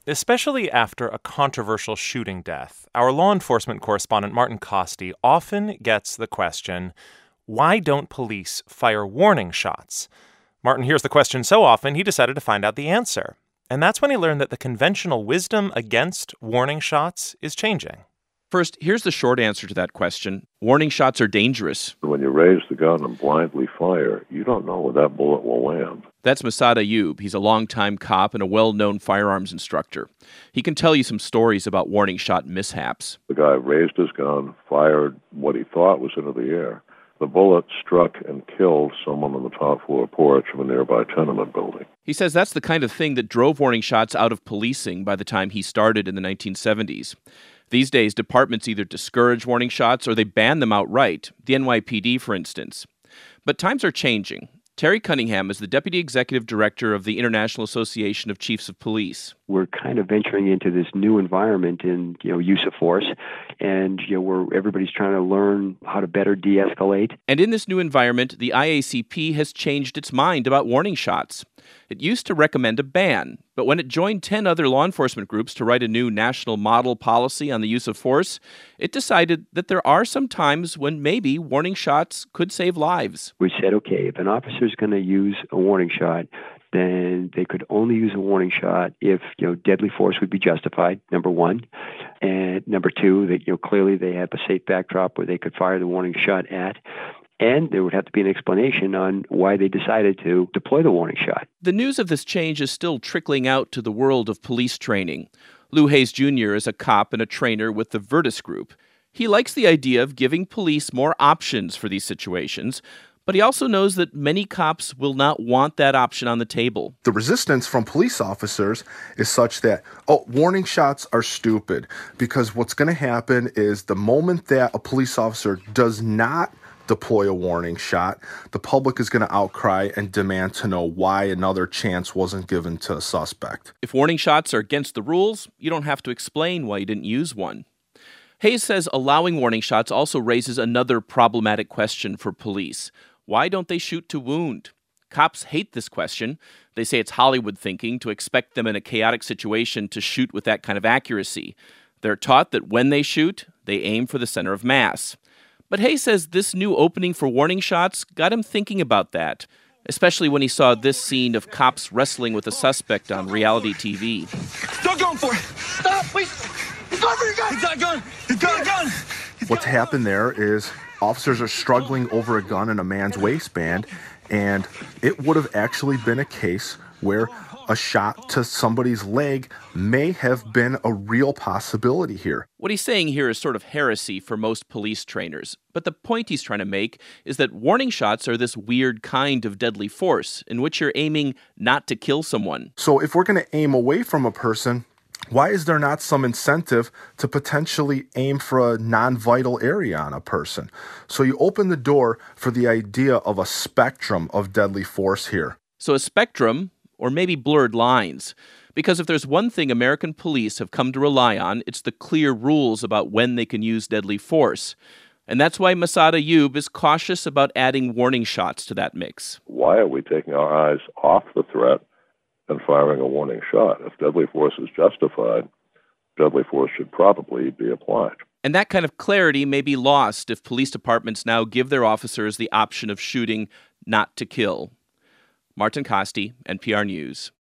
Especially after a controversial shooting death, our law enforcement correspondent Martin Costi often gets the question, why don't police fire warning shots? Martin hears the question so often, he decided to find out the answer. And that's when he learned that the conventional wisdom against warning shots is changing. First, here's the short answer to that question. Warning shots are dangerous. When you raise the gun and blindly fire, you don't know where that bullet will land. That's Massad Ayoob. He's a longtime cop and a well-known firearms instructor. He can tell you some stories about warning shot mishaps. The guy raised his gun, fired what he thought was into the air. The bullet struck and killed someone on the top floor porch of a nearby tenement building. He says that's the kind of thing that drove warning shots out of policing by the time he started in the 1970s. These days, departments either discourage warning shots or they ban them outright, the NYPD, for instance. But times are changing. Terry Cunningham is the Deputy Executive Director of the International Association of Chiefs of Police. We're kind of venturing into this new environment in, use of force, and, where everybody's trying to learn how to better de-escalate. And in this new environment, the IACP has changed its mind about warning shots. It used to recommend a ban, but when it joined 10 other law enforcement groups to write a new national model policy on the use of force, it decided that there are some times when maybe warning shots could save lives. We said, okay, if an officer's going to use a warning shot, then they could only use a warning shot if, deadly force would be justified, number one. And number two, that, clearly they have a safe backdrop where they could fire the warning shot at. And there would have to be an explanation on why they decided to deploy the warning shot. The news of this change is still trickling out to the world of police training. Lou Hayes Jr. is a cop and a trainer with the Virtus Group. He likes the idea of giving police more options for these situations, but he also knows that many cops will not want that option on the table. The resistance from police officers is such that, warning shots are stupid, because what's going to happen is the moment that a police officer does not deploy a warning shot, the public is going to outcry and demand to know why another chance wasn't given to a suspect. If warning shots are against the rules, you don't have to explain why you didn't use one. Hayes says allowing warning shots also raises another problematic question for police. Why don't they shoot to wound? Cops hate this question. They say it's Hollywood thinking to expect them in a chaotic situation to shoot with that kind of accuracy. They're taught that when they shoot, they aim for the center of mass. But Hayes says this new opening for warning shots got him thinking about that, especially when he saw this scene of cops wrestling with a suspect on reality TV. Stop going for it! Stop, please! He's going for your gun! He's got a gun! He's got a gun! What's happened there is officers are struggling over a gun in a man's waistband, and it would have actually been a case where a shot to somebody's leg may have been a real possibility here. What he's saying here is sort of heresy for most police trainers, but the point he's trying to make is that warning shots are this weird kind of deadly force in which you're aiming not to kill someone. So if we're going to aim away from a person, why is there not some incentive to potentially aim for a non-vital area on a person? So you open the door for the idea of a spectrum of deadly force here. So a spectrum, or maybe blurred lines. Because if there's one thing American police have come to rely on, it's the clear rules about when they can use deadly force. And that's why Massad Ayoob is cautious about adding warning shots to that mix. Why are we taking our eyes off the threat and firing a warning shot? If deadly force is justified, deadly force should probably be applied. And that kind of clarity may be lost if police departments now give their officers the option of shooting not to kill. Martin Costi, NPR News.